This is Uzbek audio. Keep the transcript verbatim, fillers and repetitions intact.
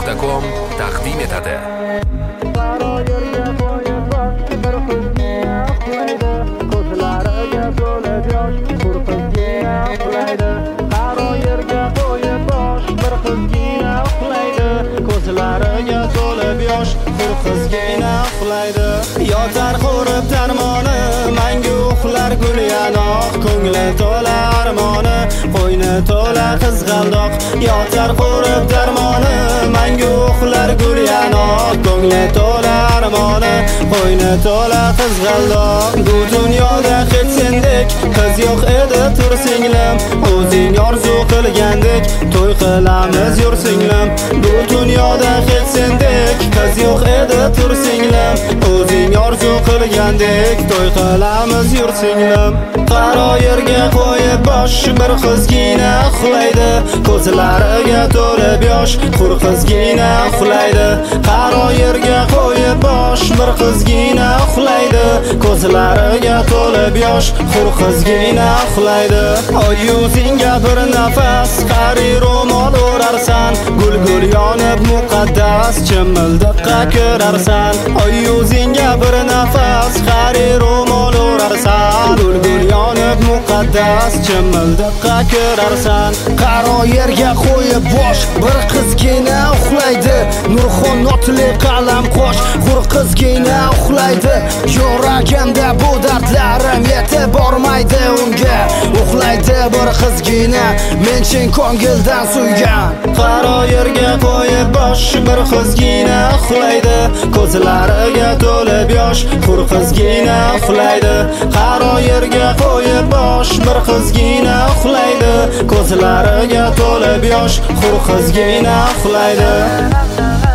nuqta com taqdim etadi. Yotar qo'rib darmoni, mangu uxlar gul yanoq, ko'ngli to'la armoni, qo'yni to'la qizg'aldoq. Yotar qo'rib darmoni, mangu uxlar gul yanoq, ko'ngli to'la armoni, qo'yni to'la qizg'aldoq. Bu dunyoda hech sendek qiz yo'q edi tur singlim, o'zing orzu qilgandek to'y qilamiz yur singlim. Bu dunyoda hech sendek qiz yo'q edi tur singlim, o'zing orzu qilgandek to'y qilamiz yur singlim. Qaro yerga qo'yib bosh bir qizgina uxlaydi, ko'zlariga to'lib yosh qur qizgina uxlaydi. Qaro yerga qo'yib bosh bir qizgina uxlaydi, ko'zlariga to'lib yosh qur qizgina uxlaydi. Oy yuzingga bir nafas qari ro'mol o'rarsan, gul gul yonib muqaddas chimildiqqa kirarsan. Oy yuzingga bir nafas qari ro'mol o'rarsan, gul gul yonib muqaddas chimildiqqa kirarsan. Qaro yerga qo'yib bosh bir qizgina uxlaydi, Nurxon otli qalam qo'sh qur qizgina uxlaydi. Yuragimda bu dardlarim yetib bormaydi unga, uxlaydi bir qizgina men chin ko'ngildan suygan. Qaro yerga qo'yib bosh bir qizgina uxlaydi, ko'zlariga to'lib yosh qur qizgina uxlaydi. Qaro yerga qo'yib bosh bir qizgina uxlaydi, ko'zlariga to'lib yosh qur qizgina uxlaydi.